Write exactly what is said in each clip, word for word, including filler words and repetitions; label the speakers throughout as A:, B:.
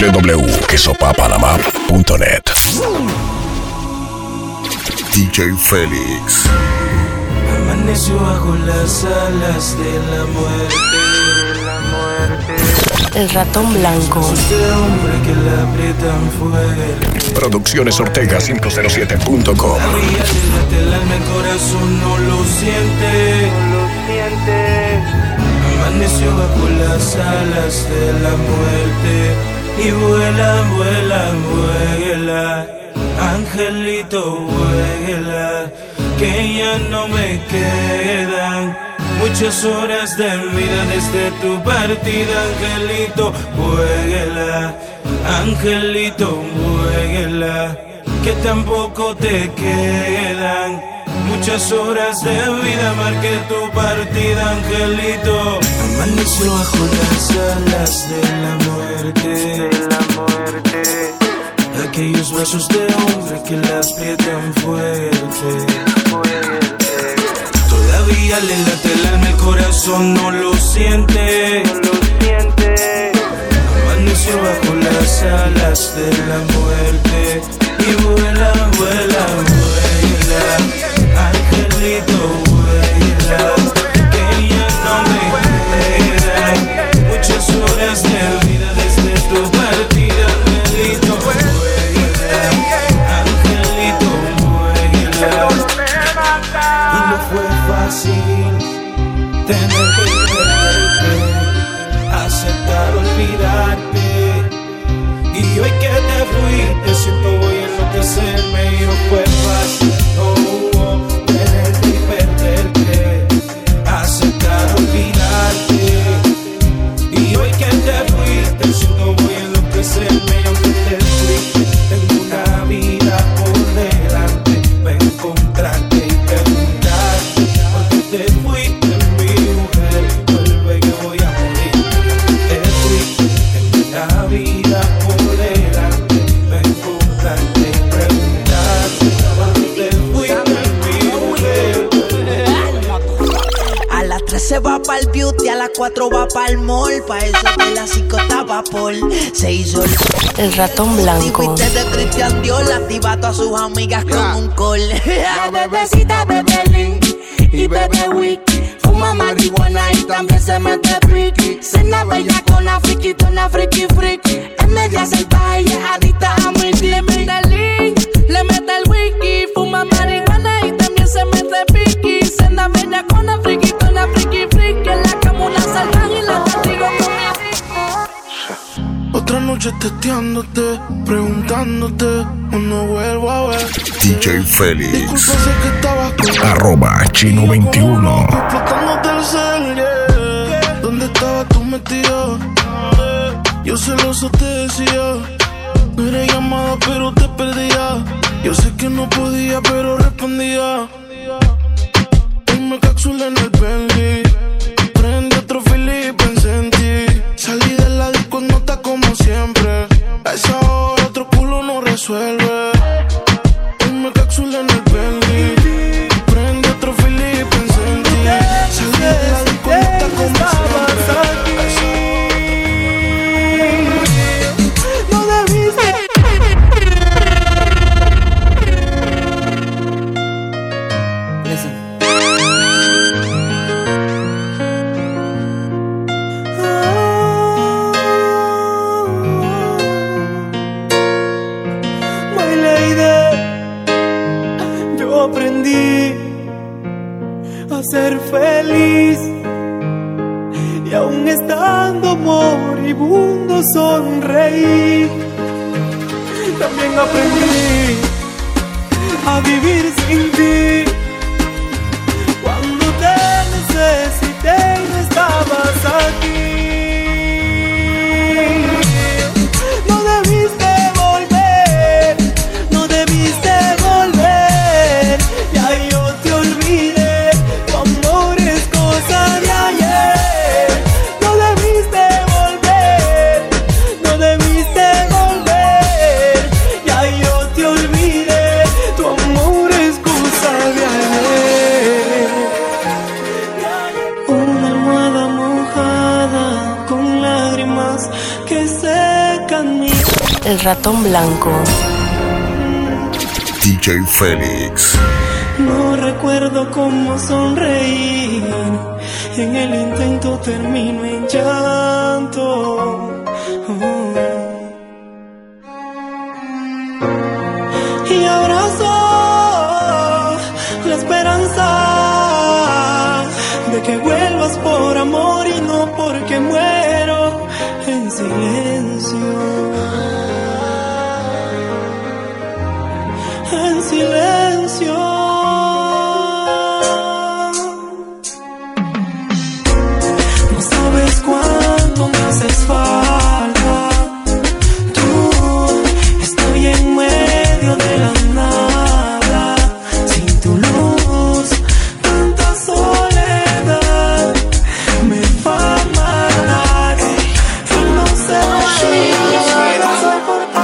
A: w w w punto quesopapanamá punto net. D J Félix.
B: Amaneció bajo las alas de la muerte, la muerte.
C: El ratón blanco.
B: Este hombre que la aprietan fuerte.
A: Producciones Ortega cinco cero siete punto com.
B: La vía del alma, el corazón no lo siente, no lo siente. Amaneció bajo las alas de la muerte y vuela, vuela, vuela. Angelito, vuela, que ya no me quedan muchas horas de vida desde tu partida. Angelito, vuela, angelito, vuela, que tampoco te quedan muchas horas de vida. Marqué tu partida, angelito. Amaneció bajo las alas de la muerte, de la muerte. Aquellos brazos de hombre que la aprietan fuerte, fuerte. Todavía le late el alma, el corazón no lo siente, no lo siente. Amaneció bajo las alas de la muerte y vuela, vuela, vuela. Angelito, vuela, que ya no me quedan muchas horas de vida desde tu partida. Angelito, vuela, angelito, vuela. Y no fue fácil tener que perderte, aceptar olvidarte. Y hoy que te fuiste siento voy a enloquecerme. Y no fue fácil, no, tenerte y perderte, aceptar olvidarte. Y hoy que te fuiste siento voy a enloquecerme. Y aunque te fuiste tengo una vida por delante, me encontrarte y preguntarte por qué te fuiste mi mujer. Vuelve que voy a morir. Te fuiste tengo una vida por delante, me encontrarte y preguntarte por qué te fuiste mi mujer.
D: A las tres se va pa'l beauty, a las cuatro va pa'l mall. Pa' eso de las cinco estaba Paul. Se hizo el
C: El ratón blanco.
D: Twitter de Cristian Dior, activa a todas sus amigas con un call.
E: La bebecita bebe Link y bebe Wiki. Fuma marihuana y también se mete friki. Cena bella con la friki, una friki friki. Es media salvaje y es adicta a mi tip. Le mete el Link, le mete el wiki. Fuma marihuana y también se mete friki. Cena bella con la friki, una friki friki. En la cama una salvaje y la castigo con mi
F: Otra noche testeándote, preguntándote, o no vuelvo a ver.
A: D J Félix.
F: Disculpa, sé que estabas con
A: Arroba Chino veintiuno.
F: explotándote el cel, yeah. ¿Dónde estabas tú metido? Yo celoso te decía, no era llamada pero te perdía. Yo sé que no podía pero respondía. Y me cápsula en el Bentley, prende otro fili y pensé en ti. Salí de la disco en nota como siempre. A esa hora otro culo no resuelve. Y me cápsula en el Bentley, prende otro fili y pensé en ti. Salí de la disco en nota como siempre. A esa
E: No debiste.
B: My lady, yo aprendí a ser feliz y aún estando moribundo sonreír. También aprendí a vivir sin ti cuando te necesité y no estabas aquí. No debiste volver, no debiste volver. Ya yo te olvidé, tu amor es cosa de ayer. No debiste volver, no debiste volver. Ya yo te olvidé, tu amor es cosa de ayer. Una almohada mojada
G: lágrimas que secan mi...
C: El ratón blanco.
A: D J Félix.
G: No recuerdo cómo sonreír. En el intento termino en llanto. Oh. Y abrazo la esperanza de que vuelvas por amor y no porque muero en silencio. En silencio. No sabes cuánto me haces falta. Tú, estoy en medio de la nada, sin tu luz, tanta soledad me va a matar. Y no sé si vas a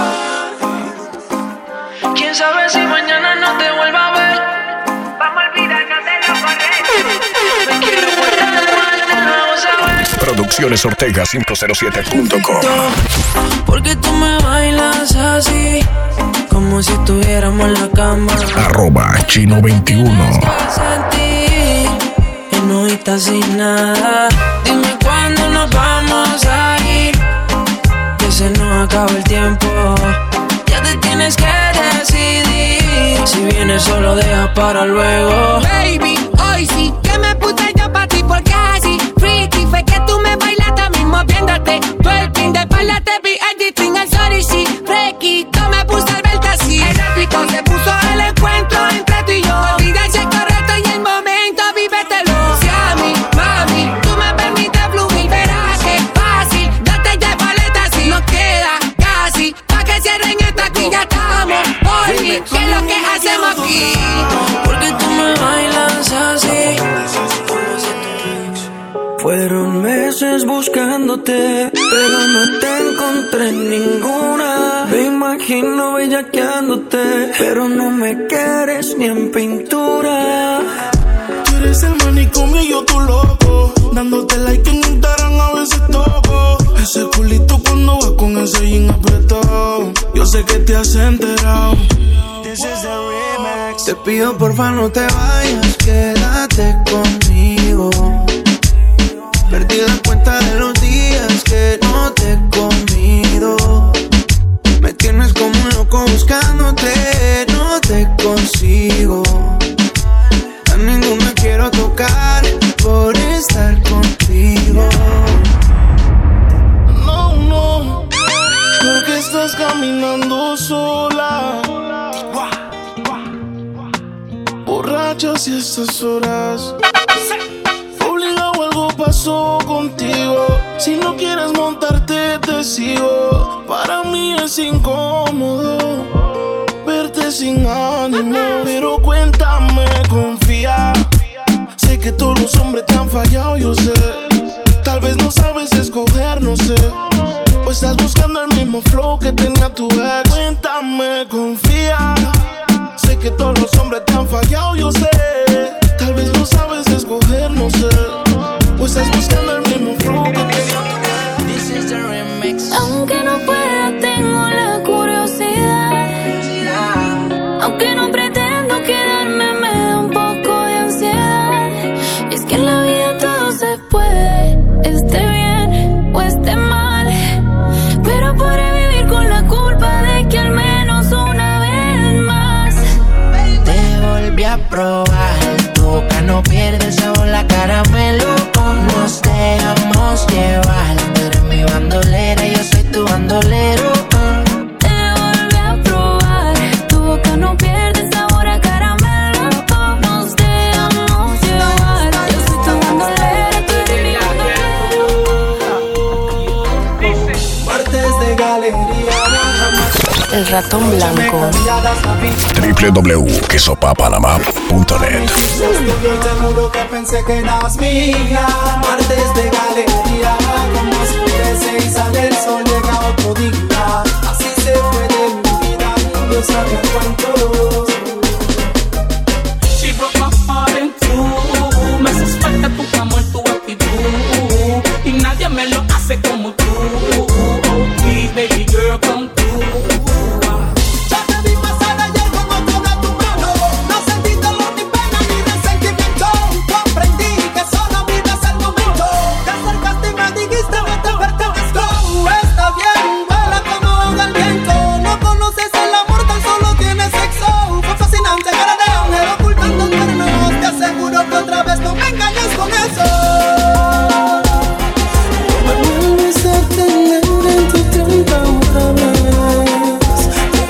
G: soportar.
H: Quién sabe si mañana no te vuelva a ver. Vamos a olvidarnos de lo correcto. Me quiero guardar más, te lo vamos a ver.
A: Producciones Ortega cinco cero siete punto com.
H: Porque tú me bailas así, como si estuviéramos en la cama.
A: Arroba Chino veintiuno.
H: Sentir y no estás sin nada. Dime cuándo nos vamos a ir, que se nos acaba el tiempo. Ya te tienes que decidir. Si vienes solo deja para luego.
E: Baby, hoy sí que me puse yo pa' ti porque así freaky fue que tú me bailaste mismo viéndote. Twerking de espalda te vi editing el sorry sí. Fresquito me puse al verte así. El rápido se puso el encuentro entre tú y yo. Olvida si es correcto y el momento vívetelo. Si a mí, mami, tú me permites fluir, verás que es fácil. Date ya paleta si nos queda casi. Pa' que cierren esto aquí ya estamos. Oye, ¿qué es lo que hacemos aquí?
H: Porque tú me bailas así. Fueron meses buscándote, pero no te encontré ninguna. Me imagino bellaqueándote, pero no me quieres ni en pintura.
F: Tú eres el manicomio y yo tu loco, dándote like en Instagram a veces toco. Ese culito cuando va con ese jean apretado, yo sé que te has enterado. This is the remix.
I: Te pido porfa no te vayas, quédate conmigo. Perdí la cuenta de los días que no te he comido. Me tienes como un loco buscándote, no te consigo. A ninguna quiero tocar por estar contigo.
F: No, no, porque estás caminando sola, borracha si estas horas. Obligado algo pasó contigo. Si no quieres montarte te sigo. Para mí es incómodo verte sin ánimo, pero cuéntame, confía. Sé que todos los hombres te han fallado, yo sé. Tal vez no sabes escoger, no sé. O estás buscando el mismo flow que tenía tu ex. Cuéntame, confía. Sé que todos los hombres te han fallado, yo sé. Tal vez no sabes escoger, no sé. O estás buscando el mismo flow que tenía tu ex.
E: This is the remix.
J: Aunque no pueda, tengo la curiosidad. Aunque no pretendo quedarme, me da un poco de ansiedad. Y es que en la vida todo se puede, esté bien o esté mal. Pero podré vivir con la culpa de que al menos una vez más
D: te volví a probar. Tu boca no pierde el sabor, la caramelo. Nos dejamos llevar. Tú eres mi bandolera, yo soy tu bandolero.
J: te volví a probar. Tu boca no pierde el sabor a caramelo. Nos dejamos llevar. Yo soy tu bandolera, tú eres mi bandolero.
G: Martes de galería.
C: El ratón blanco.
A: w w w punto quesopapanamá punto net.
G: Te juro que pensé que eras mía. Martes de galería. Como oscurece y sale el sol, llega otro día. Así se fue de mi vida. Yo sabía cuánto.
K: She broke my heart in two. Me haces falta tu amor, tu actitud. Y nadie me lo hace como tú. baby girl, come through.
G: Ya te vi pasar ayer con otro de tu mano. No sentí dolor ni pena ni resentimiento. Comprendí que solo vives el momento. Te acercaste y me dijiste que te pertenezco. Está bien, vuela como el viento. No conoces el amor, tan solo tienes sexo. Fue fascinante, cara de ángel ocultando cuernos. Te aseguro que otra vez no me engañes con eso. Me vuelves a tener en tu trampa otra vez.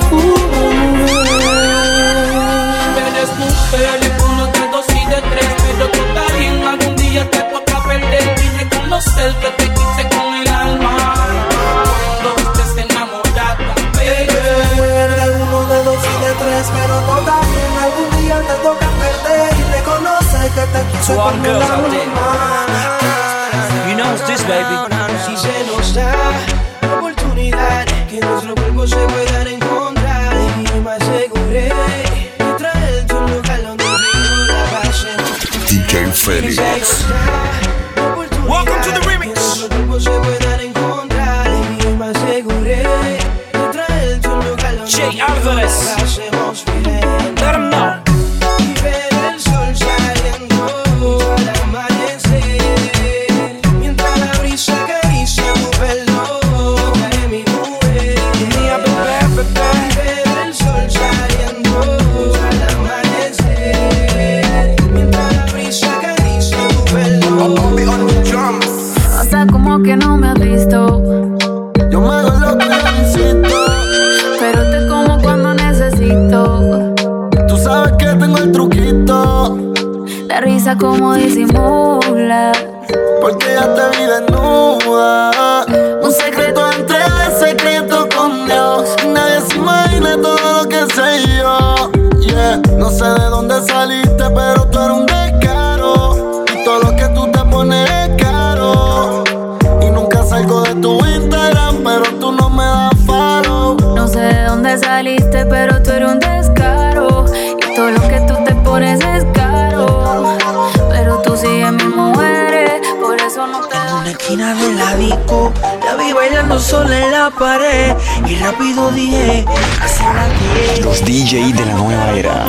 K: Eres mujer y uno de dos y de tres, pero tú también algún día te toca perder y reconocer que te quise con el alma. Cuando estés enamorado, baby.
G: Eres uno de dos y de tres, pero tú también algún día te toca perder y reconocer que te quise
L: To all
G: con
L: the
G: el
L: girls out there,
G: alma.
L: you know it's this, baby.
I: Si se nos da la oportunidad que nuestro cuerpo se puedan encontrar, y me aseguré de traerte un lugar donde rico la pasemos.
A: D J Felix.
I: Welcome to the remix. Que nuestro cuerpo se puedan encontrar, y me aseguré de traerte un lugar donde
L: Jay
I: rico
L: Alvarez.
I: la pasemos bien.
L: Let 'em know.
I: Y ver el sol saliendo al amanecer, mientras la brisa acaricia tu pelo, cae mi mujer. Y ver el sol saliendo al amanecer, mientras la brisa acaricia tu pelo.
J: O sea, como que no me has visto,
I: Yo me hago loco y insisto.
J: pero te como cuando necesito.
I: Tú sabes que tengo el truquito,
J: La risa como disimula.
I: porque ya te vi desnuda. Un secreto entre secreto con Dios. Nadie se imagina todo lo que sé yo. Yeah, no sé de dónde saliste, pero tú eres un descaro. Y todo lo que tú te pones es caro. Y nunca salgo de tu Instagram, pero tú no me das follow.
J: No sé de dónde saliste, pero tú eres un descaro. Y todo lo que tú te pones es caro. Pero tú sigues mi mujer, por eso no te
I: En una esquina de la disco, la vi bailando sola en la pared. Y rápido dije, así la quiero.
M: Los D J de la nueva era.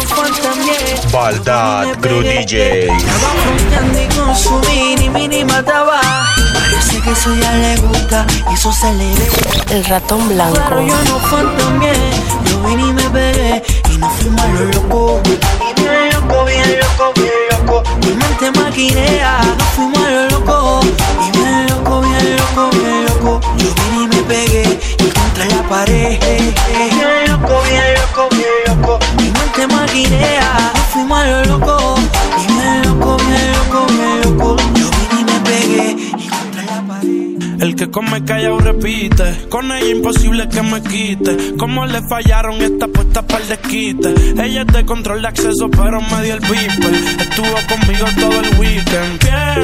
M: Baldad Crew D J.
I: Estaba fronteando y con su mini, mini mataba. Parece que eso ya le gusta y eso se le ve.
C: El ratón blanco.
I: Pero yo no fantameé, yo vine y me pegué y nos fuimos a lo loco. Y bien loco, bien loco, bien loco. Mi mente maquinea, nos fuimos a lo loco. Y bien loco, bien loco, bien loco. Yo vine y me pegué y contra la pared. Bien loco, bien loco, bien loco. Mi mente maquinea, nos fuimos a lo loco. Y bien loco, bien loco, bien loco. Yo vine y me pegué y contra la pared.
F: El que come callao repite, con ella imposible que me quite. Como le fallaron esta puesta para el desquite. Ella es de control de acceso pero me dio el beeper. Estuvo conmigo todo el weekend.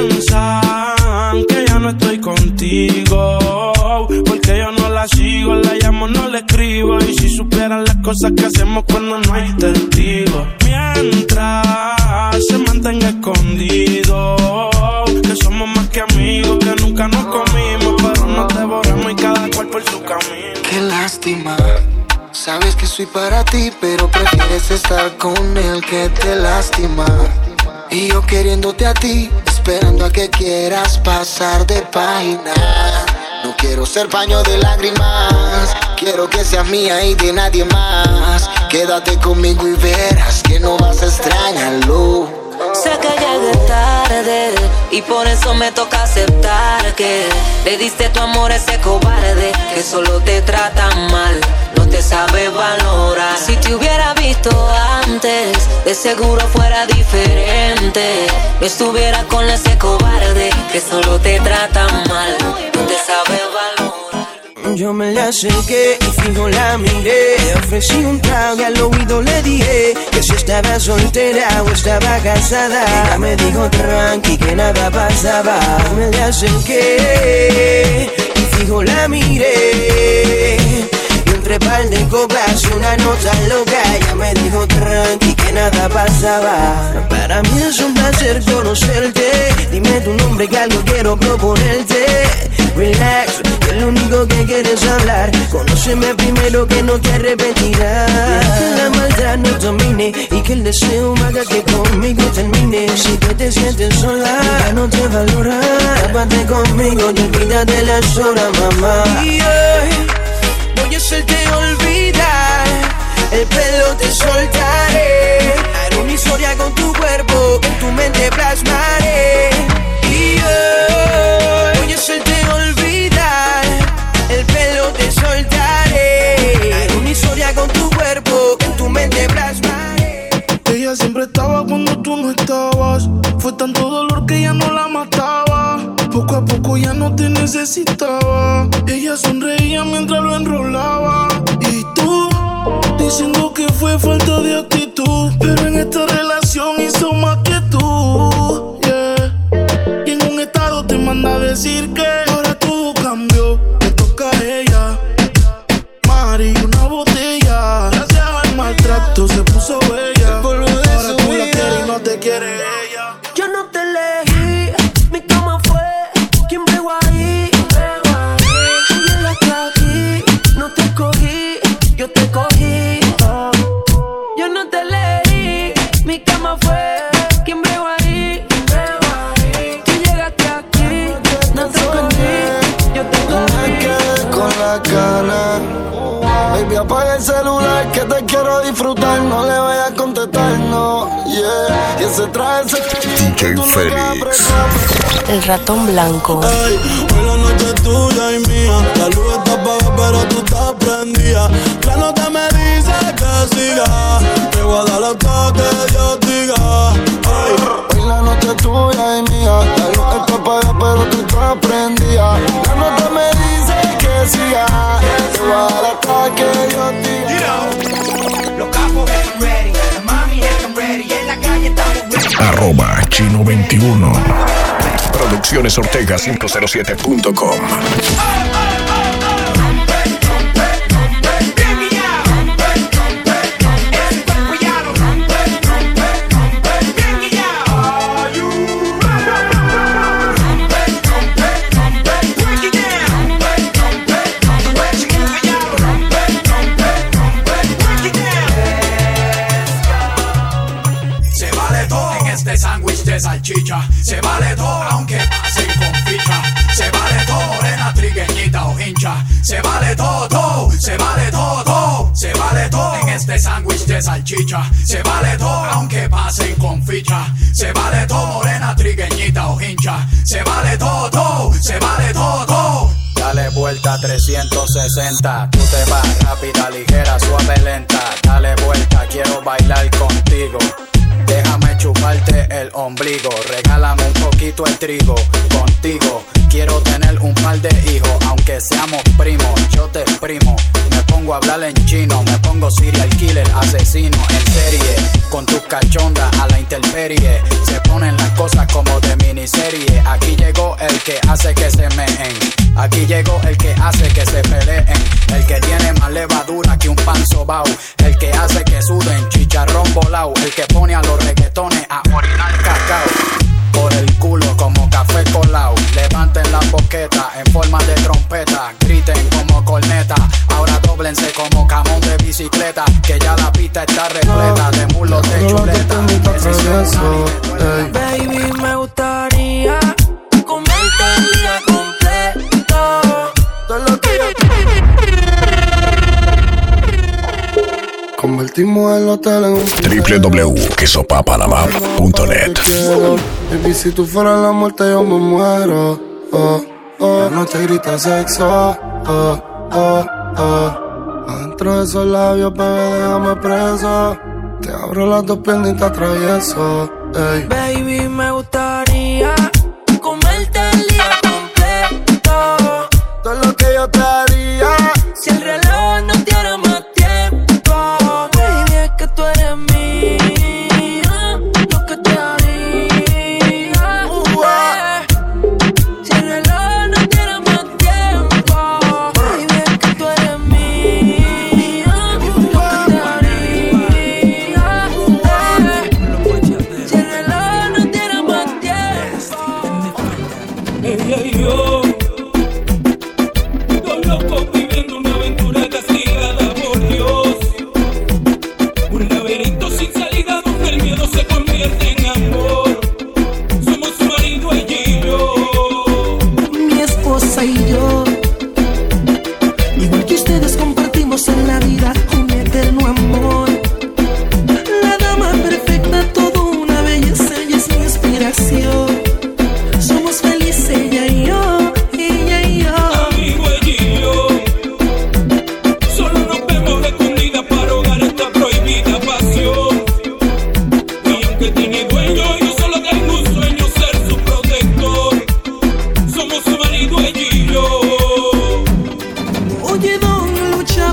F: Piensan que ya no estoy contigo, porque yo no la sigo, la llamo, no le escribo. Y si supieran las cosas que hacemos cuando no hay testigos. Mientras se mantenga escondido, que somos más que amigos, que nunca nos comimos, pero nos devoramos y cada cual por su camino.
I: Qué lástima, sabes que soy para ti, pero prefieres estar con el que te lastima. Y yo queriéndote a ti, esperando a que quieras pasar de página. No quiero ser paño de lágrimas, quiero que seas mía y de nadie más. Quédate conmigo y verás que no vas a extrañarlo.
N: Sé que llegué tarde y por eso me toca aceptar que le diste tu amor a ese cobarde que solo te trata mal, no te sabe valorar. Si te hubiera visto antes, de seguro fuera diferente. No estuviera con ese cobarde que solo te trata mal, no te sabe valorar.
I: Yo me le acerqué y fijo la miré. Ofrecí un trago y al oído le dije que si estaba soltera o estaba casada. Ella me dijo tranqui que nada pasaba. Me le acerqué y fijo la miré. Y tres par de copas y una nota loca. Ella me dijo tranqui que nada pasaba. Para mí es un placer conocerte. Dime tu nombre que algo quiero proponerte. Relax, que lo único que quieres hablar. Conóceme primero que no te arrepentirás. Que la maldad no domine y que el deseo haga que conmigo termine. Si tú te sientes sola, ya no te valora. Tápate conmigo y olvídate las horas, mamá. Y hoy voy a hacerte olvidar. El pelo te soltaré. Haré una historia con tu cuerpo, en tu mente plasmaré. Y hoy voy a hacerte olvidar. El pelo te soltaré. Haré una historia con tu cuerpo, en tu mente plasmaré.
F: Ella siempre estaba cuando tú no estabas. Fue tanto dolor que ya no la mataba. Poco a poco ya no te necesitaba. Ella sonreía mientras lo enrolaba. Y tú, diciendo que fue falta de actitud. Pero en esta relación hizo más que tú, yeah. Y en un estado te manda a decir que ahora todo cambió, te toca a ella. Mari, una botella. Gracias al maltrato se puso bella. Ahora tú la quieres y no te quiere ella.
I: Yo no te elegí, mi cama fue quien bregó ahí. Tú llegaste aquí, no te cogí, yo te cogí. Oh. Yo no te elegí, mi cama fue quien bregó ahí. Tú llegaste aquí, no te cogí, yo te cogí.
L: Me quedé con la gana. Baby, apaga el celular que te quiero disfrutar. No le vayas a contestar, no, yeah. Y ese traje se
A: D J Félix.
C: El ratón blanco.
O: Ey, hoy la noche es tuya y mía. La luz está apagada pero tú estás prendida. La nota me dice que siga. Te voy a dar hasta que Dios diga. Ey.
L: Hoy la noche es tuya y mía. La luz está apagada pero tú estás prendida. La nota me dice que siga. Te voy a dar hasta que Dios diga.
P: Los capos están ready, la mami están ready. En la calle estamos ready.
A: Arroba Chino veintiuno. Producciones Ortega quinientos siete punto com.
Q: Salchicha, se vale todo aunque pasen con ficha. Se vale todo, morena, trigueñita o hincha. Se vale todo, todo, se vale todo, todo. Se vale todo en este sándwich de salchicha. Se vale todo aunque pasen con ficha. Se vale todo, morena, trigueñita o hincha. Se vale todo, todo, se vale todo, todo. Dale vuelta trescientos sesenta. Tú te vas rápida, ligera, suave, lenta. Dale vuelta, quiero bailar contigo. Déjame chuparte el ombligo. Regálame un poquito el trigo. Contigo quiero tener un par de hijos. Aunque seamos primos, yo te exprimo. Me pongo a hablar en chino. Me pongo serial killer, asesino en serie. Con tus cachondas a la intemperie. Se ponen las cosas como de miniserie. Aquí llegó el que hace que se meen. Aquí llegó el que hace que se peleen. El que tiene más levadura que un pan sobao. El que hace que suden chicharrón volao. El que pone a los reggaetones a orinar cacao. Por el culo como café colao. Levanten la boqueta en forma de trompeta. Griten como corneta. Ahora dóblense como camón de bicicleta. Que ya la pista está repleta de mulos de chuleta.
I: Baby, me gustaría comerte el día completo. Todo lo que yo
L: convertimos el hotel en un
A: w w w punto quesopapanamá punto net.
L: Baby, si tú fueras la muerte yo me muero. Oh, oh. La noche grita sexo. Oh, oh, oh. Adentro de esos labios, bebé, déjame preso. Te abro las dos piernas y te atravieso. Ey.
I: Baby, me gustaría comerte el día completo.
L: Todo lo que yo te haría.
I: Si el reloj no tiene más tiempo. Baby, es que tú eres mía. Lo que te haría. Uh-huh. Si el reloj no tiene más tiempo. Baby, es que tú eres mía.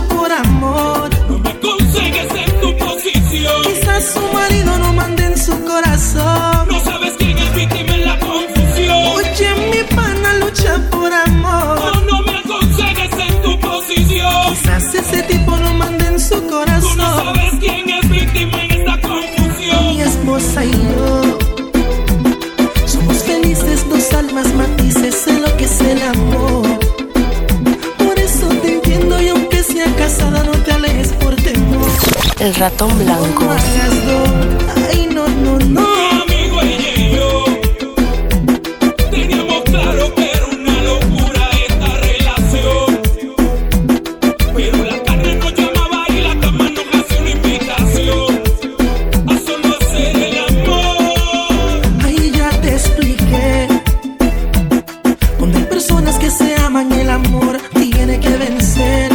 I: por amor.
K: No me aconsejes en tu posición.
I: Quizás su marido no mande en su corazón.
K: No sabes quién es víctima en la confusión.
I: Oye, mi pana lucha por amor.
K: No, no me aconsejes en tu posición.
I: Quizás ese tipo no mande en su corazón.
K: Tú no sabes quién es víctima en esta confusión.
I: Mi esposa y yo somos felices, dos almas matices en lo que es el amor. Por eso te entiendo y aunque sea casada no te alejes por temor.
C: El ratón blanco.
I: No hagas dos. Ay, no, no, no.
K: Mi amigo ella y yo teníamos claro que era una locura esta relación. Pero la carne nos llamaba y la cama nos hacía una invitación a solo hacer el amor.
I: Ay, ya te expliqué. Donde hay personas que se aman y el amor tiene que vencer.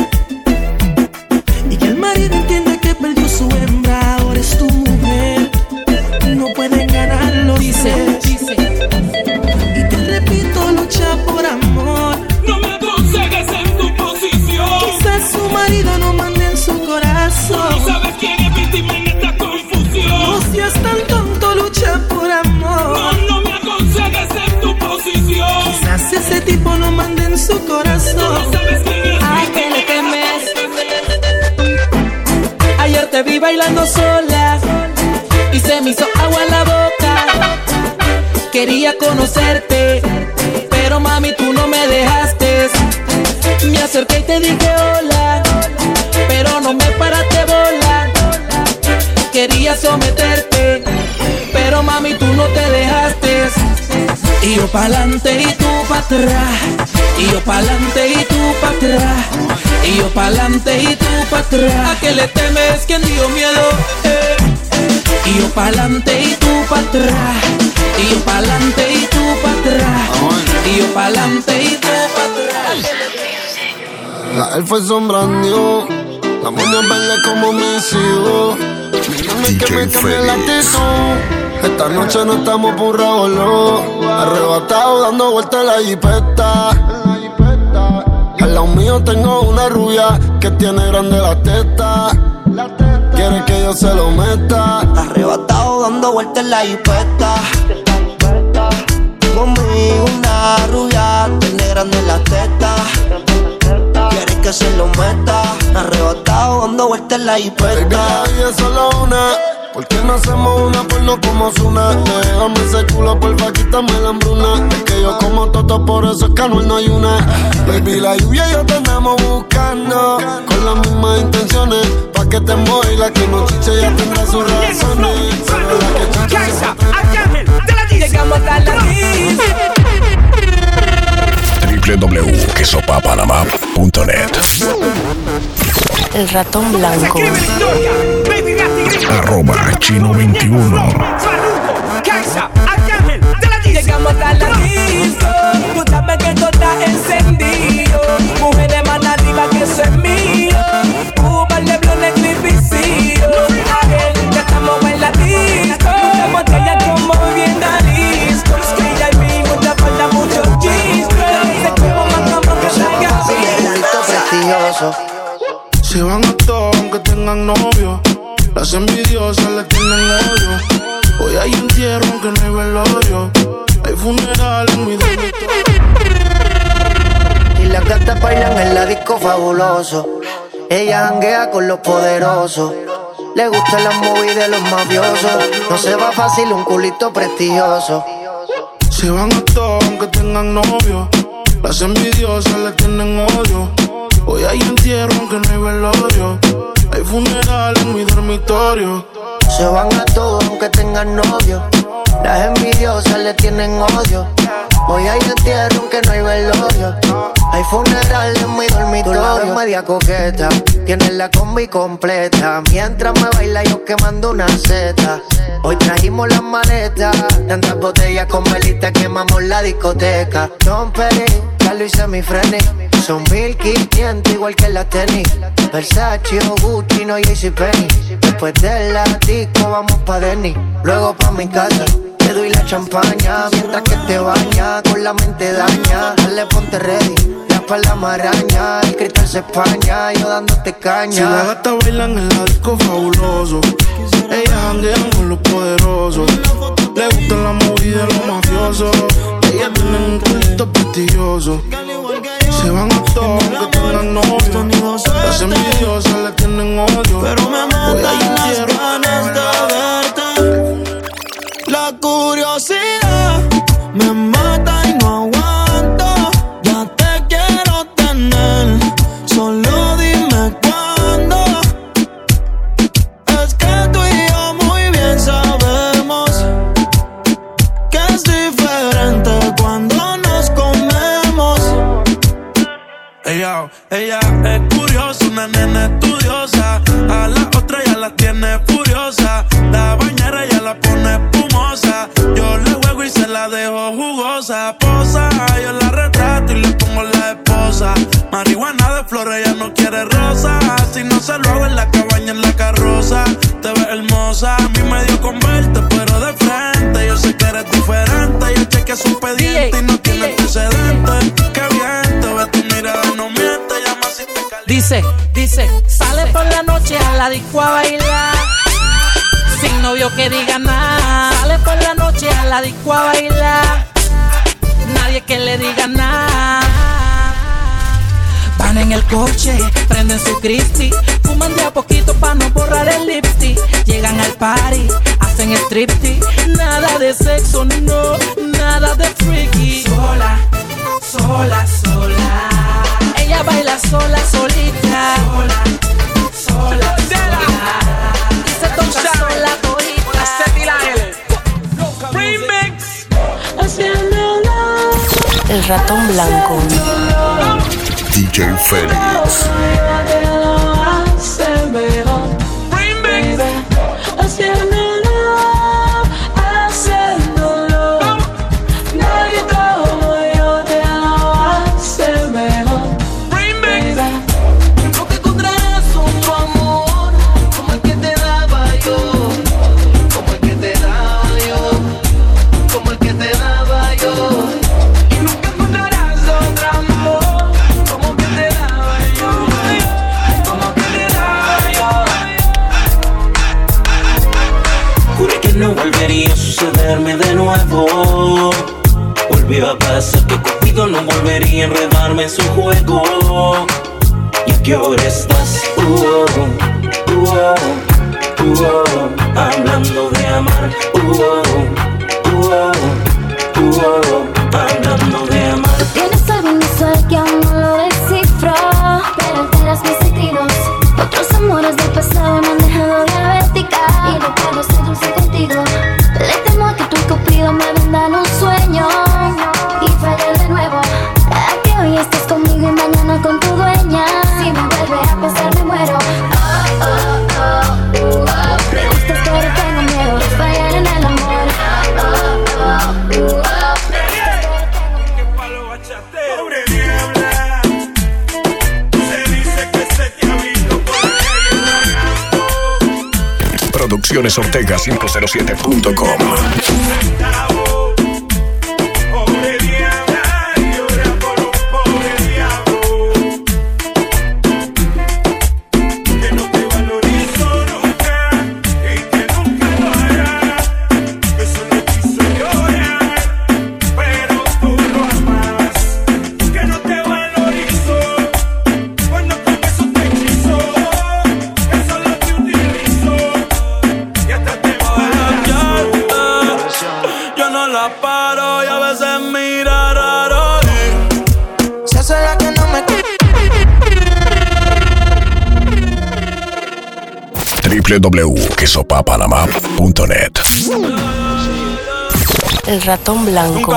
I: Y que el marido entienda que perdió su hembra, ahora es tu mujer. No pueden ganar los
H: Dice,
I: tres.
H: dice.
I: Y te repito, lucha por amor.
K: No me aconsejes en tu posición.
I: Quizás su marido no mande en su
K: No
I: corazón.
K: sabes quién es víctima en esta confusión.
I: No seas tan tonto, lucha por
K: No,
I: amor.
K: no me aconsejes en tu posición.
I: Quizás ese tipo no mande en su
K: Tú no
I: corazón.
K: sabes quién es
H: Ay,
K: víctima
H: que le
K: en
H: temes.
K: esta confusión.
H: Ayer te vi bailando sola y se me hizo agua en la boca. Quería conocerte, pero mami tú no me dejaste. Me acerqué y te dije hola, pero no me paraste bola. Quería someterte, pero mami tú no te dejaste. Y yo pa'lante y tú pa' atrás. Y yo pa'lante y tú pa' atrás. Y yo pa'lante y tú pa' atrás. ¿A qué le temes? ¿Quién dio miedo? Eh. Y yo pa'lante y tú pa' atrás. Y yo pa'lante y tú pa' atrás. Y yo pa'lante y tú pa' atrás.
L: La él fue sombrando, la moña verde como mis hijos. Mírame que me cambie la actitud. Esta noche no estamos por revolver. Arrebatado dando vueltas en la jipeta. Al lado mío tengo una rubia que tiene grande la teta. Quiere que yo se lo meta.
R: Arrebatado dando vueltas en la jipeta. Conmigo una rubia tiene grande la teta. Quiere que se lo meta. Arrebatado dando vueltas en la jipeta.
L: Baby, es solo una. ¿Por qué no hacemos una porno como Zuna? Déjame ese culo, porfa, quítame la hambruna. Es que yo como toto, por eso es que Anuel no hay una. Baby, la lluvia y yo te andamos buscando con las mismas intenciones. Pa' que te mueva y la que no chiche ya tendrá sus razones. Pero la que chiche siempre
H: Llegamos a la
A: doble u doble u doble u punto queso pa panamá punto net.
C: El ratón blanco.
A: Arroba chino veintiuno.
H: Llegamos a la disco. Tú sabes que todo está encendido. Mujeres más arriba que eso es mío. Cuba, Leblon, el clipicillo. Ya estamos en la disco. La botella como bien disco. V I P, mucha falda, mucho jeans. Se como más como que salga.
R: El alto prestigioso.
F: Se van a todos aunque tengan novio. Las envidiosas le tienen odio. Hoy hay entierro aunque no hay velorio. Hay funeral en mi dormitorio.
R: Y las gatas bailan en la disco fabuloso. Ella janguea con los poderosos. Le gustan las movies de los mafiosos. No se va fácil un culito prestigioso.
F: Se van a todos aunque tengan novio. Las envidiosas le tienen odio. Hoy hay entierro aunque no hay velorio. Hay funeral en mi dormitorio.
R: Se van a todos aunque tengan novio. Las envidiosas le tienen odio. Hoy hay entierro aunque no hay velorio. Hay funeral en mi dormitorio. Tu lado media coqueta, tienes la combi completa. Mientras me baila yo quemando una seta. Hoy trajimos las maletas. Tantas botellas con velita quemamos la discoteca. Don Peri, Carlos y Semifreni. Son mil quinientos igual que la tenis. Versace o Gucci, no JCPenney. Después de la disco vamos pa' Denny. Luego pa' mi casa, te doy la champaña. Mientras que te baña, con la mente daña. Dale, ponte ready, la espalda maraña. El cristal desde España, yo dándote caña.
F: Si la gata baila en el disco fabuloso, ella janguea con los poderosos. Le gusta la movida de los mafiosos. Ella tiene un culto prestigioso. Se van a todos aunque tengan novio. Las envidiosas le tienen odio.
I: Pero me matan las ganas de verte. La curiosidad me mata y no aguanto. Ya te quiero tener, solo dime cuándo. Es que tú y yo muy bien sabemos que es diferente cuando nos comemos.
F: Ella, ella es curiosa, una nena estudiosa. A la otra ya la tiene furiosa. La bañera ya la pone espumosa. Yo le juego y se la dejo jugosa. Posa, yo la retrato y le pongo la esposa. Marihuana de flores, ella no quiere rosa. Si no se lo hago en la cabaña, en la carroza. Te ves hermosa, a mí me dio con verte, pero de frente. Yo sé que eres diferente. Yo chequeé su expediente y no tiene antecedentes. Qué bien, te ves tu mirada, no miente. Llama si te calienta.
K: Dice, dice, sale por la noche a la disco a bailar. Sin novio que diga nada. Sale por la noche a la disco a bailar. Nadie que le diga nada. Van en el coche, prenden su Christie. Fuman de a poquito pa' no borrar el lipstick. Llegan al party, hacen striptease. Nada de sexo, no, nada de freaky. Sola, sola, sola. Ella baila sola, solita. Sola, sola, sola. Y se toca sola, todita.
J: Remix. El ratón blanco.
A: D J Félix.
B: No volvería a sucederme de nuevo. Volvió a pasar que Cupido no volvería a enredarme en su juego. ¿Y a qué hora estás? Uh -oh, uh -oh, uh -oh, hablando de amar. Uh -oh, uh -oh, uh -oh, hablando de amar.
J: Tienes algo inusual que aún no lo descifro, pero alteras mis sentidos. Otros amores del pasado me han dejado diabética y no puedo ser dulce contigo. Le temo a que tu cupido me vendan un sueño y fallar de nuevo. A que hoy estés conmigo y mañana con tu dueña. Si me vuelve a pensar me muero. Oh, oh, oh, uh, oh. Me gustas pero tengo miedo de fallar en el amor. Oh, oh, uh, oh.
O: Pobre diabla, se dice que se te ha visto por ahí.
A: Producciones Ortega cinco cero siete punto com. w w w punto quesopapanamá punto net.
C: El ratón blanco.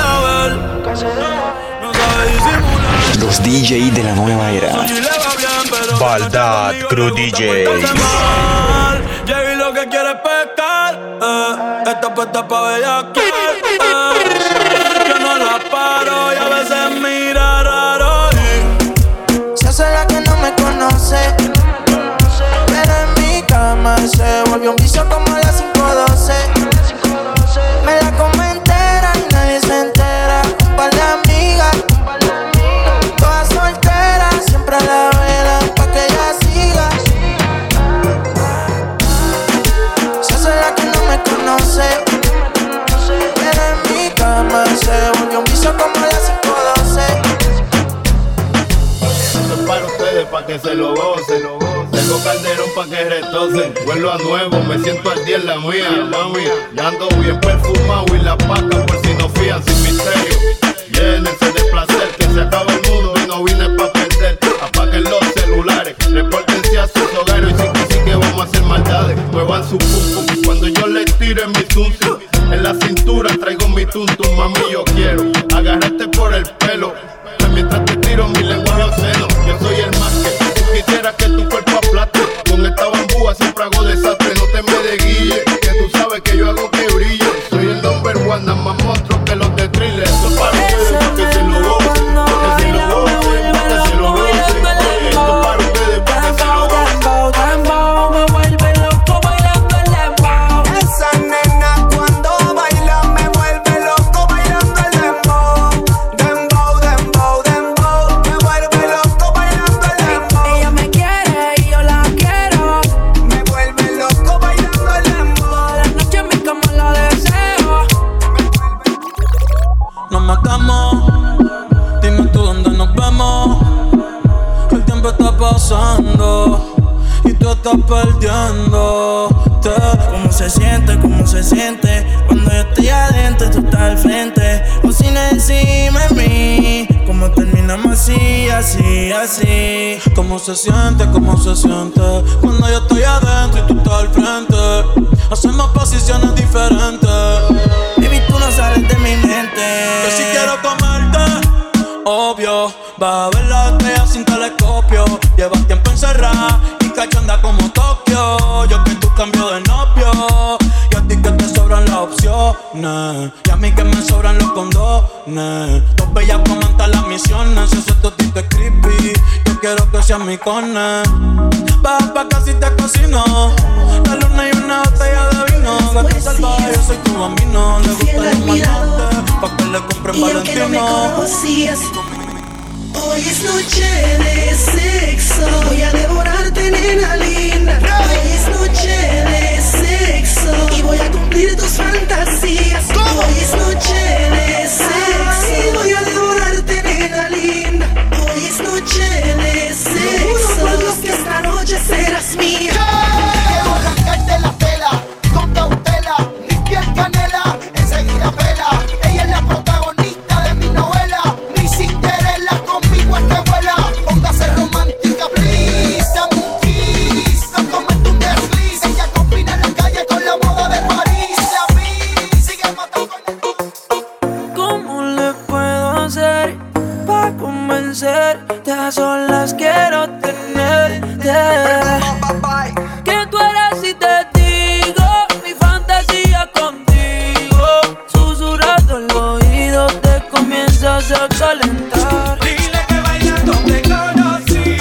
M: Los D J de la nueva era. Baldad Crew D J.
I: Llegué lo que quiere es pescar. Eh, esta puesta pa' bellaquear. Eh, yo no la paro y a veces mira raro.
R: Se hace la que no me conoce, pero en mi cama se volvió un vicio como a las cinco doce. Me la come entera y nadie se entera. Un par de amigas, todas solteras, siempre a la
S: ustedes pa' que se lo gocen. Tengo calderón pa' que retocen. Vuelvo a nuevo, me siento al día en la mía, mami. Ya ando bien perfumado y la paca por si no fían sin misterio. Llénense de placer, que se acaba el mundo y no vine pa' perder. Apaguen los celulares, repórtense a sus hogares y sí que sí que vamos a hacer maldades. Muevan su pum pum cuando yo les tire mi zum zum. En la cintura traigo mi tum tum, mami yo quiero agarrarte por el pelo mientras te tiro mi lenguaje obsceno. Yo soy el más que tú quisieras que tu cuerpo aplaste. Con esta bambúa siempre hago desastre, no te me desguille, que tú sabes que yo hago que brille. Soy el number one, nada más monstruo que los de thriller. Esto es para ustedes, porque se lo gocen, porque se lo gocen, porque se lo gocen. Esto es para ustedes, porque se lo gocen.
H: Me vuelve loco bailando el dembow.
E: Esa nena cuando baila me vuelve loco bailando el dembow. Dembow, dembow, dembow. Me vuelve loco bailando el dembow.
H: Ella me quiere y yo la quiero.
E: Me vuelve loco bailando el dembow.
H: Toda la noche en mi cama la deseo.
O: Nos matamos, dime tú dónde nos vemos. El tiempo está pasando y tú estás perdiéndote.
I: ¿Cómo se siente? ¿Cómo se siente? Cuando yo estoy adentro y tú estás al frente. O sin encima de mí. ¿Cómo terminamos así, así, así?
O: ¿Cómo se siente? ¿Cómo se siente? Cuando yo estoy adentro y tú estás al frente. Hacemos posiciones diferentes.
I: Baby, tú no sales de mi mente.
O: Que si quiero comerte, obvio. Vas a ver las estrellas sin telescopio. Llevas tiempo encerrada y cachonda como Tokio. Yo que tú cambio de novio y a ti que te sobran las opciones y a mí que me sobran los condones. Dos bellas comentan las misiones. Eso es totito es creepy. Yo quiero que seas mi cone. Baja pa' casi te cocino. La luna y una botella de vino. Gato salvaje, yo soy tu bambino. Le gustan los malotes pa' que le compren
T: y
O: Valentino.
T: aunque no me conocías, hoy es noche de sexo. Voy a devorarte, nena linda. Hoy es noche de sexo y voy a cumplir tus fantasías. Hoy es noche de sexo y voy a devorarte, nena linda. Hoy es noche de sexo. Por Dios que esta noche serás mía.
E: Quiero arrancarte la tela con cautela, ni piel canela, enseguida pela. Ella es la protagonista de mi novela. Ni Cinderella conmigo es que vuela. Póngase romántica, please. Dame un kiss, no comete un desliz. Ella combina en la calle con la moda de París. La vi, sigue matando con...
H: ¿Cómo le puedo hacer pa' convencerte? A solas quiero tenerte. Que tú eres y te digo mi fantasía contigo. Susurrando el oído te comienzas a calentar.
K: Dile que bailando te conocí.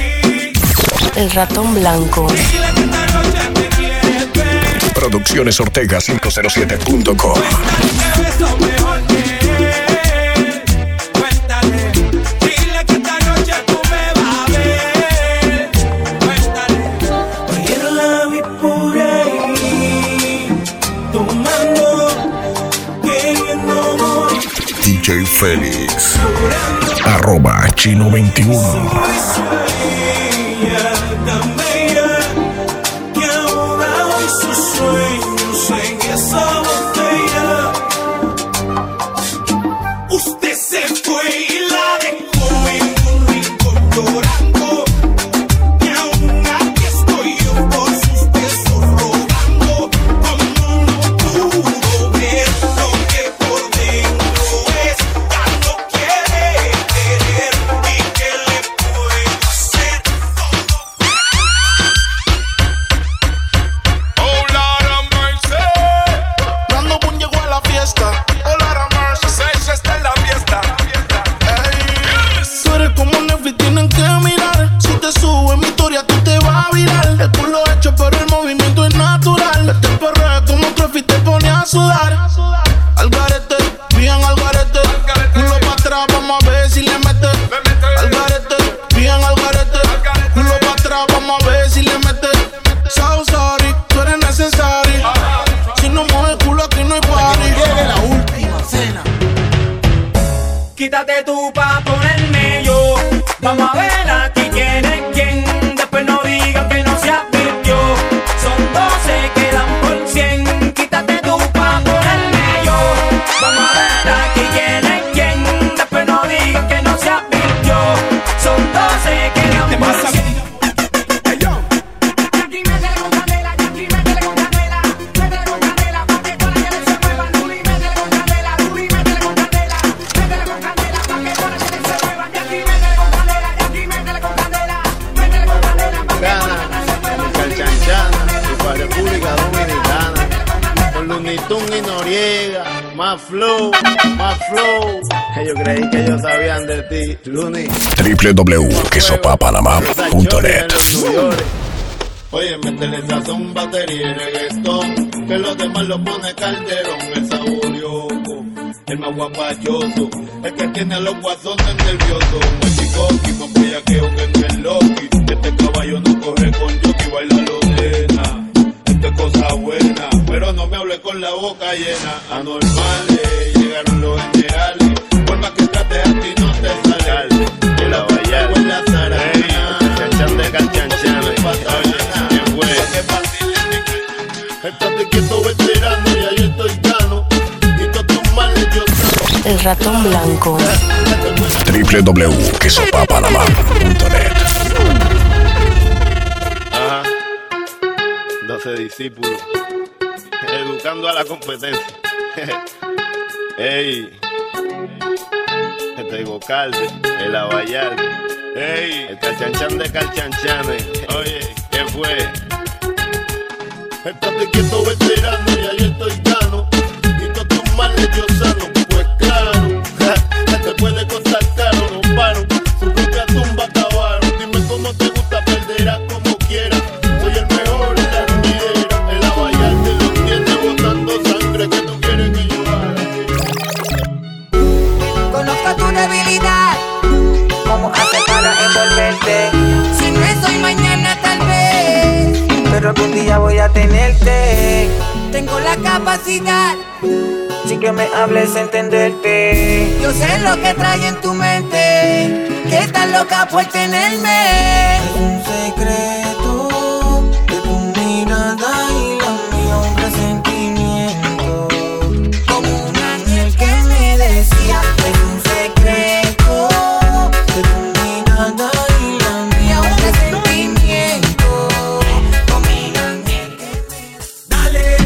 C: El ratón blanco.
K: Dile que esta noche te quieres ver.
A: Producciones Ortega quinientos siete punto com.
K: Que beso mejor que él. Cuéntale. Dile que esta noche tú me vas a ver. Cuéntale.
I: Ayer la vi por ahí, tomando, queriendo morir.
A: D J Félix. Arroba Chino veintiuno.
I: Tan bella que ahora hoy sus sueños en esa botella. Usted se fue y la dejó en un rincón llorando. Y aún aquí estoy yo por sus besos rogando. Como no pudo ver lo que por dentro es, ya no quiere querer. ¿Y qué le puedo hacer?
F: Oh, Lord of mercy. Cuando Boom llegó a la fiesta, oh, Lord of mercy, Sech está en la fiesta. Ey. Tú eres como Netflix, tienen que mirar. Si te subo en mi historia, tú te vas a virar. El culo hecho, pero el movimiento es natural. Este perreo como Trophy te pone a sudar. Al garete, bien al garete. Culo pa' atrás, vamos a ver si le mete. Al garete, bien al garete. Culo pa' atrás, vamos a ver si le mete. So sorry, tú eres necesario. Si no mueves el culo aquí no hay party. Llegue la última cena.
K: Quítate tú pa' ponerme yo. Vamos a ver aquí quién es.
S: Tun y Noriega, más flow, más flow. Yo creí que ellos sabían de ti, Looney.
A: doble u doble u doble u punto que sopa panamá punto net.
S: Oye, métele sazón, batería y reggaetón, que los demás lo pone Calderón, el saborioco, el más guapachoso, el que tiene a los guasones nerviosos, el chicoqui, más bellaqueo que en el Loki, este caballo no corre con jockey, baila lodena, esto es cosa buena, pero no me hable con la boca llena, anormales, llegaron los generales, por más que trate a ti no te sale, y la vaya en la zarana, chanchan de calchanchan,
C: El ratón blanco.
A: doble u doble u doble u punto que sopa panamá punto net.
S: Ajá. doce discípulos. Educando a la competencia. Ey. Te digo calde, el abayal. Ey. El calchanchan de calchanchanes. Oye, ¿qué fue? Estate quieto, veterano, y ahí estoy gano. Y todos tus males yo sano. Pues claro, ja, te puede costar caro, no paro. Su propia tumba acabaron. Dime cómo te gusta, perderás como quieras. Soy el mejor en la armidera. El abayal te lo tiene botando sangre. Que tú quieres que yo haga.
E: Conozco tu debilidad. ¿Cómo hace para envolverte? Si no es hoy, mañana tal vez. Pero algún día voy a tenerte. Tengo la capacidad. Si que me hables, entenderte. Yo sé lo que trae en tu mente. Que estás loca por tenerme. Es un secreto de tu mirada y la mía, un presentimiento. Como un ángel que me decía. Es un secreto de tu mirada y la mía, un presentimiento. Como un ángel que me... Dale.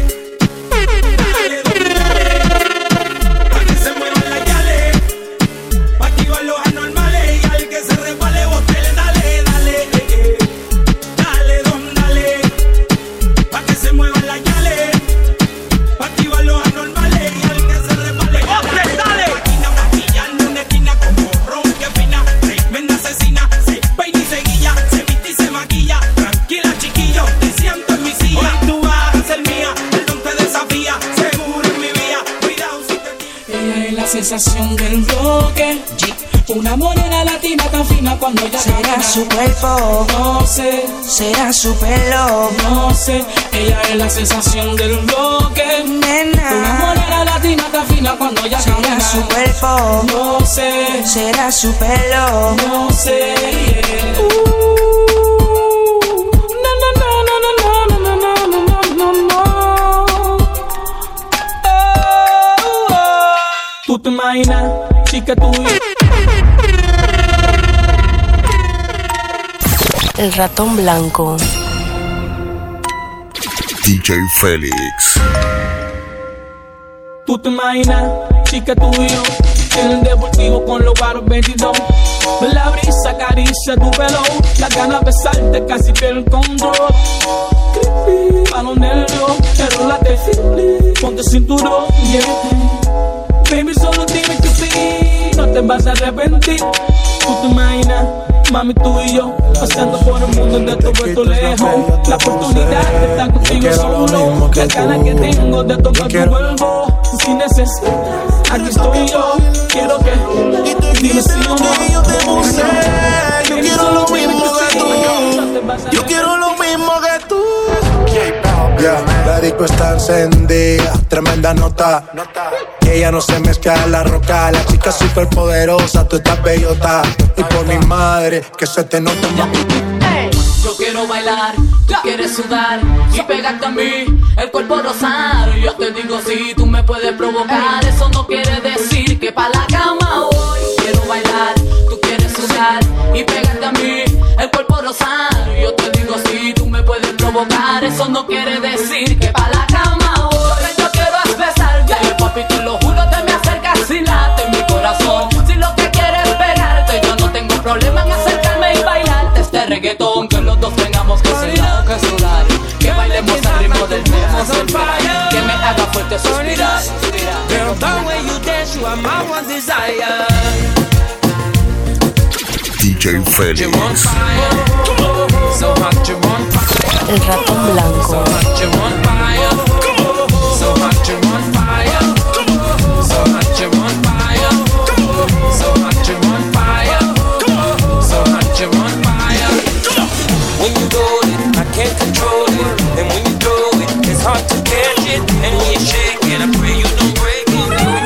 H: Sensación del bloque, una morena latina tan fina cuando ella
D: será
H: camina.
D: Su cuerpo,
H: no sé,
D: será su pelo,
H: no sé, ella es la sensación del bloque,
D: nena.
H: Una morena latina tan fina cuando ella
D: será
H: camina.
D: Su cuerpo,
H: no sé,
D: será su pelo,
H: no sé, yeah. uh. Tú te imaginas, chica, tú y...
C: El ratón blanco.
A: D J Félix.
H: Tú te imaginas, chica, tú y yo en el deportivo con los baros veintidós. La brisa acaricia tu pelo, la gana de besarte casi pierde el control. Creepy, a los nervios, enrólate, ponte cinturón, yeah. Baby, solo dime que sí, no te vas a arrepentir. Tú te imaginas, mami, tú y yo pasando por el mundo de todo esto lejos. La oportunidad de estar contigo solo, la gana que tengo de tocar tu cuerpo. Si necesitas, aquí estoy yo. Quiero que dime si o no.
I: Yo te puse, yo quiero lo mismo que tú. Yo quiero lo mismo que tú.
U: Yeah, la disco está encendida, tremenda nota. Que ella no se mezcla en la roca. La chica súper poderosa, tú estás bellota. Y por mi madre, que se te nota, mami.
V: Yo quiero bailar, tú quieres sudar y pegarte a mí, el cuerpo rosar. Yo te digo si tú me puedes provocar. Eso no quiere decir que pa' la cama voy. Quiero bailar, tú quieres sudar y pegarte a mí, el cuerpo rosar. Yo te digo si tú me puedes provocar. Eso no quiere decir que pa' la cama voy. Lo que yo quiero es besarte, papi, te lo juro, te me acercas y late mi corazón. Si lo que quieres es pegarte, yo no tengo problema en acercarme y bailarte este reggaetón. Que los dos tengamos que sudar, que sudar, que bailemos al ritmo del tema. Que me haga fuerte
H: Turn it up. Girl, the way you dance, you are my one desire.
A: D J Felix.
H: You on fire. So hot, you on fire.
C: El ratón blanco.
H: So hot, you on fire. So hot, you on fire. So hot, you on fire. So hot, you on fire. So hot, you on fire. When you do it, I can't control it. And when you do it, it's hard to catch it. And when you shake it, I pray you don't break it.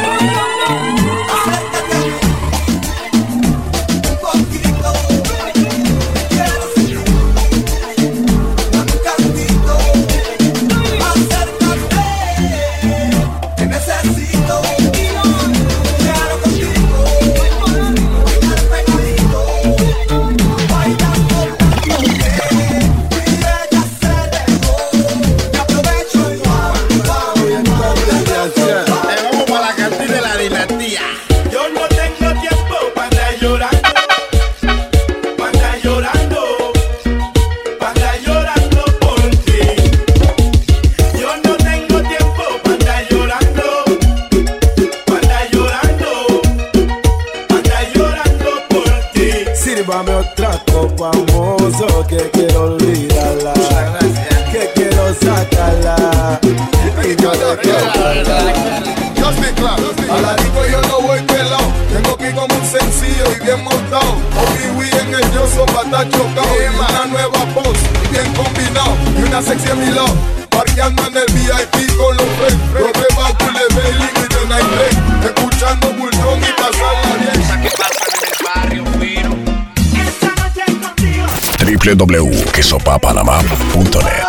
G: Sírvame otra copa, mozo, que quiero olvidarla, que quiero sacarla y yo te quiero darla.
N: A la disco yo no voy pelado, tengo que ir como un sencillo y bien montado. Obi-Wi en el yo son bata chocado, y una nueva voz, bien combinado, y una sexy a mi lado. Parqueando en el V I P con los friends, los de Baku, Lebeli y de Night Break, escuchando Bulldog y pasarla bien. ¿Qué pasa en el barrio, fino?
A: w w w punto quesopapanamá punto net.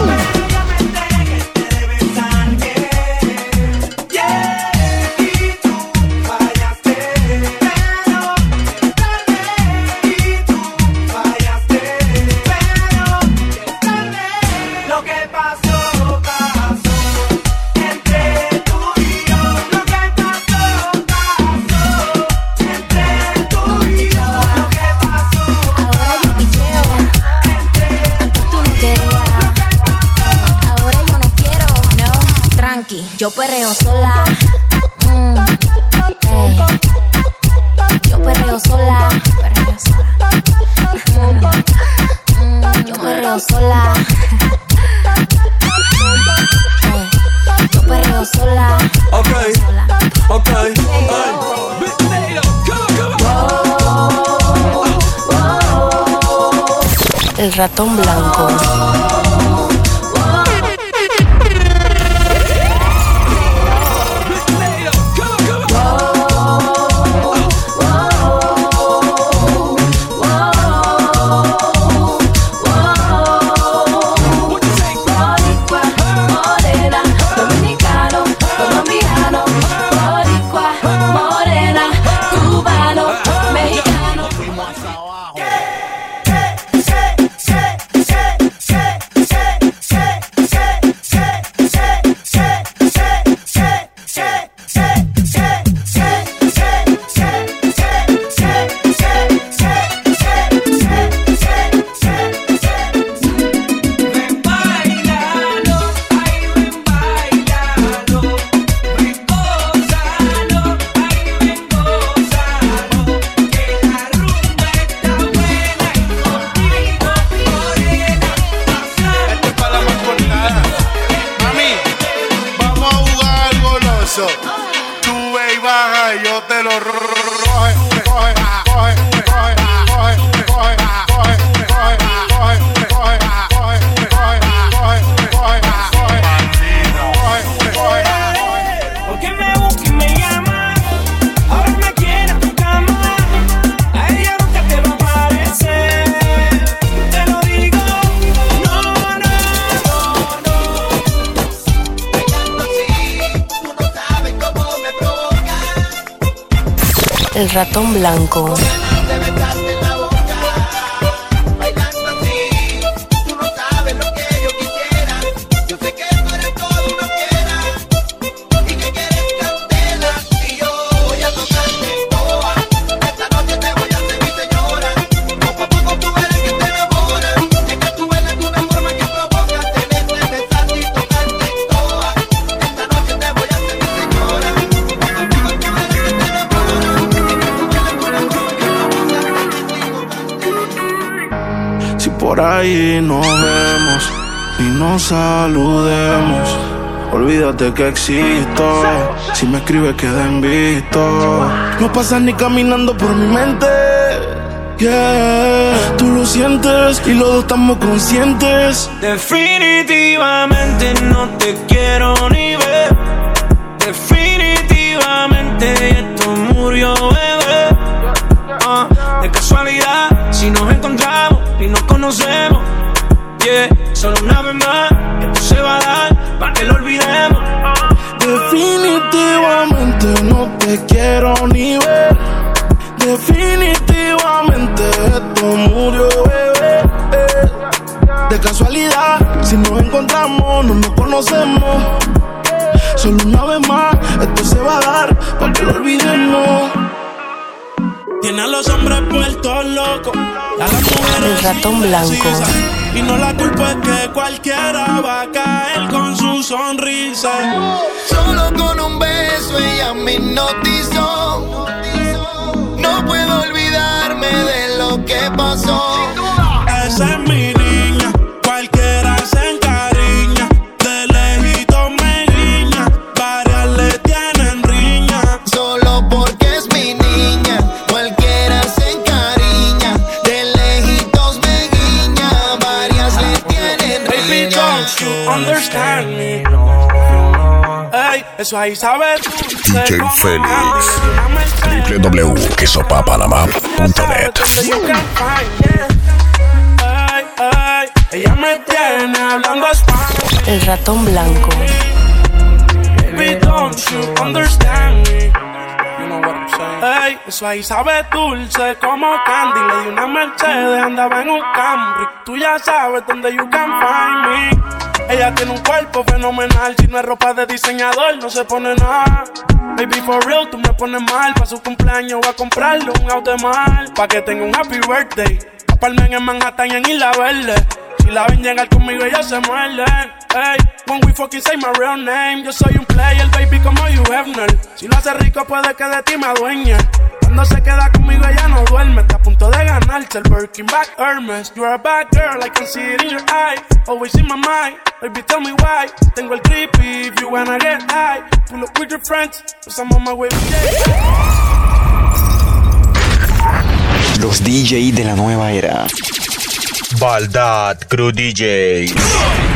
J: Yo perreo sola, mm, ey. Yo perreo sola, perreo sola, mm, mm, yo perreo sola, ey. Yo perreo sola,
H: ok,
J: sola.
H: ok,
C: El ratón blanco. El ratón blanco.
F: por ahí nos vemos y nos saludemos. Olvídate que existo, si me escribes queda en visto. No pasas ni caminando por mi mente, yeah. Tú lo sientes y los dos estamos conscientes.
H: Definitivamente no te quiero ni ver. Definitivamente esto murió, bebé. uh, De casualidad, si nos encontramos y nos conocemos, yeah. Solo una vez más, esto se va a dar para que lo olvidemos.
F: Definitivamente no te quiero ni ver. Definitivamente esto murió, bebé. De casualidad, si nos encontramos, no nos conocemos. Solo una vez más, esto se va a dar para que lo olvidemos.
O: Tiene a los hombres puestos locos, a las mujeres
C: El ratón blanco.
O: y no la culpa es que cualquiera va a caer con su sonrisa.
P: Solo con un beso ella me hipnotizó. No puedo olvidarme de lo que pasó.
O: Esa es mi niña, cualquiera se encariña. De lejito me guiña, varias le tienen riña.
P: Solo porque es mi niña, cualquiera se encariña. De lejitos me guiña, varias le tienen riña.
O: Baby, don't you understand me? Ey, eso ahí sabes tú.
A: D J Félix. w w w punto que sopa panamá punto net.
O: Ella me tiene hablando español.
C: El ratón blanco.
O: Baby, don't you understand me? You know what I'm saying. Ey, eso ahí sabe dulce como candy. Le di una Mercedes, andaba en un Camry. Tú ya sabes dónde you can find me. Ella tiene un cuerpo fenomenal. Si no es ropa de diseñador, no se pone nada. Baby, for real, tú me pones mal. Pa' su cumpleaños voy a comprarle un auto de mal. Pa' que tenga un happy birthday. Apartment en Manhattan y en Isla Verde. Si la ven llegar conmigo, ella se muerde. Hey, when we fucking say my real name. Yo soy un player, baby, como Hugh Hefner. Si lo hace rico, puede que de ti me adueñe. Cuando se queda conmigo, ella no duerme. Está a punto de ganarse el Birkin back Hermes. You're a bad girl, I can see it in your eye. Always in my mind, baby, tell me why. Tengo el creepy, if you wanna get high. Pull up with your friends, cause I'm on my way.
M: Los D J de la nueva era.
Q: Baldad Crew D J.